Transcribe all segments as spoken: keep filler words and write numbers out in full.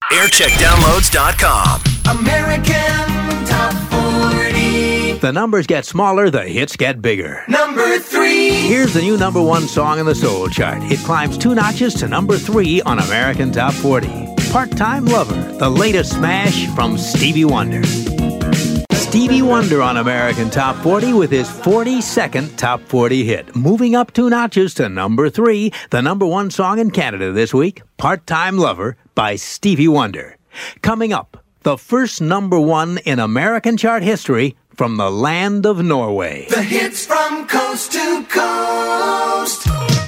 aircheck downloads dot com. American Top forty. The numbers get smaller, the hits get bigger. Number three. Here's the new number one song in the soul chart. It climbs two notches to number three on American Top forty. Part-Time Lover, the latest smash from Stevie Wonder. Stevie Wonder on American Top forty with his forty-second Top forty hit. Moving up two notches to number three, the number one song in Canada this week, Part-Time Lover by Stevie Wonder. Coming up, the first number one in American chart history from the land of Norway. The hits from coast to coast.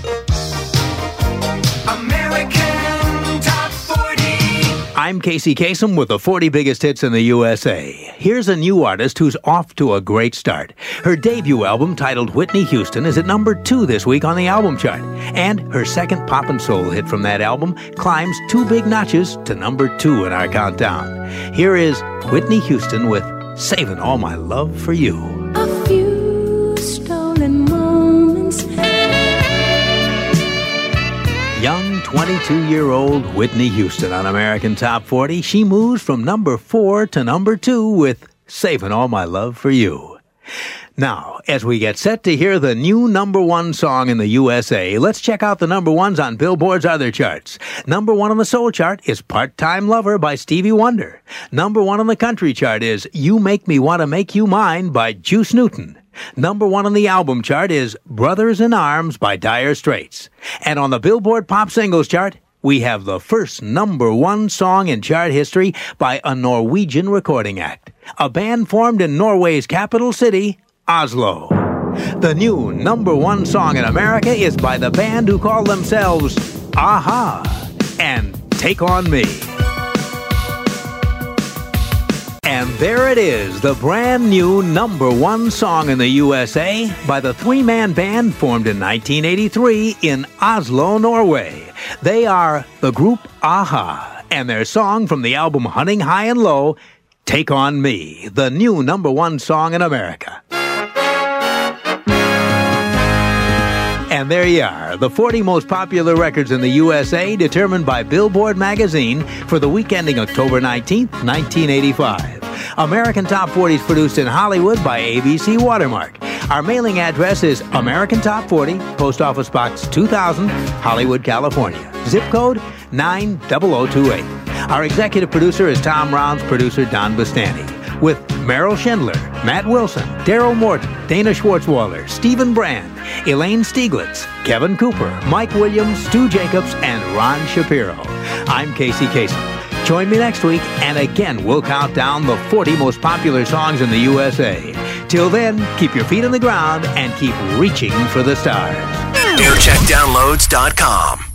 American Top forty. I'm Casey Kasem with the forty biggest hits in the U S A. Here's a new artist who's off to a great start. Her debut album, titled Whitney Houston, is at number two this week on the album chart. And her second pop and soul hit from that album climbs two big notches to number two in our countdown. Here is Whitney Houston with Saving All My Love for You. A few stolen moments. Young twenty-two-year-old Whitney Houston on American Top forty. She moves from number four to number two with Saving All My Love for You. Now, as we get set to hear the new number one song in the U S A, let's check out the number ones on Billboard's other charts. Number one on the soul chart is Part-Time Lover by Stevie Wonder. Number one on the country chart is You Make Me Want to Make You Mine by Juice Newton. Number one on the album chart is Brothers in Arms by Dire Straits. And on the Billboard Pop Singles chart, we have the first number one song in chart history by a Norwegian recording act. A band formed in Norway's capital city, Oslo. The new number one song in America is by the band who call themselves A-ha and Take On Me. And there it is, the brand new number one song in the U S A by the three-man band formed in nineteen eighty-three in Oslo, Norway. They are the group A-ha, and their song from the album Hunting High and Low, Take On Me, the new number one song in America. And there you are, the forty most popular records in the U S A determined by Billboard magazine for the week ending October nineteenth, nineteen eighty-five. American Top forty is produced in Hollywood by A B C Watermark. Our mailing address is American Top forty, Post Office Box two thousand, Hollywood, California. Zip code nine zero zero two eight. Our executive producer is Tom Rounds, producer Don Bastani. With Merrill Schindler, Matt Wilson, Daryl Morton, Dana Schwartzwalder, Stephen Brand, Elaine Stieglitz, Kevin Cooper, Mike Williams, Stu Jacobs, and Ron Shapiro. I'm Casey Kasem. Join me next week, and again, we'll count down the forty most popular songs in the U S A. Till then, keep your feet on the ground and keep reaching for the stars. aircheck downloads dot com.